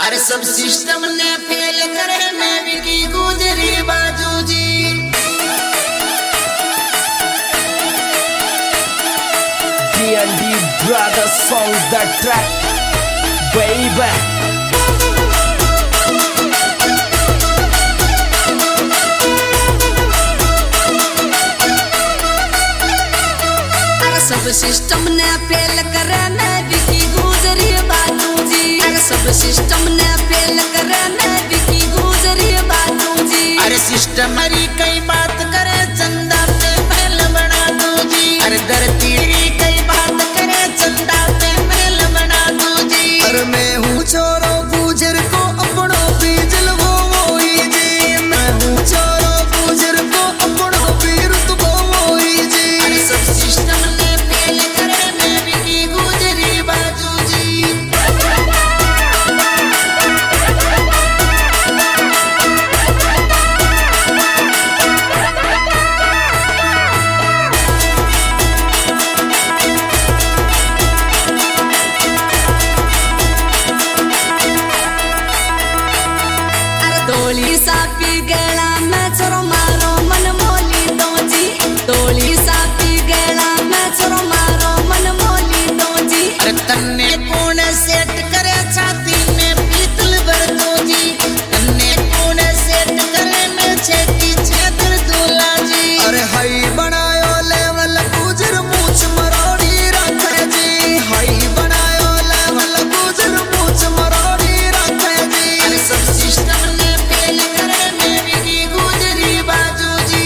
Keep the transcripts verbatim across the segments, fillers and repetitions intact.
अरे सब सिस्टम ने फेल करे मैं बिकी गुजरी बाजू जी। D and D Brothers song the track, baby. अरे सब सिस्टम ने फेल करे मैं बिकी गुजरी बाजू जी। अरे सब सिस्टम ने फेल करे मैं बिकी गुजरी बाजू जी। अरे सिस्टम हरी कई बात करे चंदा पे महल बना दो जी। अरे धरती कई बात करे चंदा पे महल बना दो जी। अरे मैं हूँ छोरो गुजर को अपनो बीजल वो वही जी। मैं हूँ छोरो गुजर को अपनो पीर तो वही जी। अरे सब सिस्टम ने फेल करे मैं बिकी गुजरी बाजू जी। तोली सापी गेला मैं चरो मारो मन मोली दो जी। तोली सापी गेला मैं चरो मारो मन मोली दो जी। अरे तन्ने कौन सेट करे छाती में पीतल भर दो जी। तन्ने कौन सेट करे मैं छेती छेतर दूला जी। अरे हई बनायो लेवल गुजर मूछ मरोड़ी रखे जी। हई बनायो लेवल गुजर मूछ मरोड़ी रखे जी। अरे सब सिस्टम ने फेल करे मैं बिकी गुजरी बाजू जी।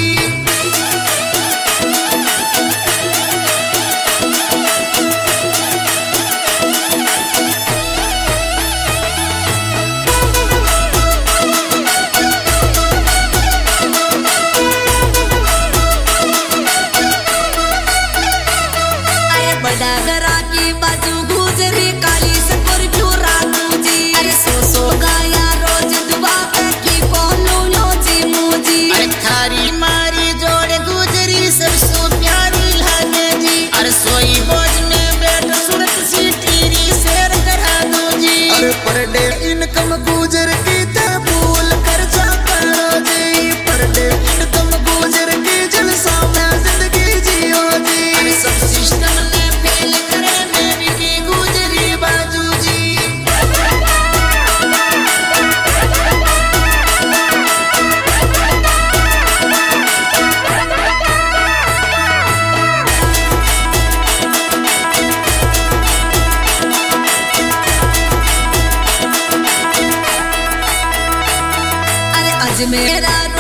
अरे बड़ा घरा की बाजू गुजरी काली स्कॉर्पियो रातू जी। अरे सो सो गाया रोज दुआ की बोलो लो जी मुझी। अरे थारी मारी जोड़े गुजरी सबसो प्यारी लागे जी। अरे सोई बोझ में बैठ सुरत सी टीरी शेर करा दो जी। अरे पर डे इनकम गुजर की ते भूल कर जा करो जी। पर डे इनकम गुजर की जलसा में जिंदगी जियो जी। अरे सब सिस्टम ने फेल करे मैं बिकी गुजरी बाजू जी। अरे अजमेरा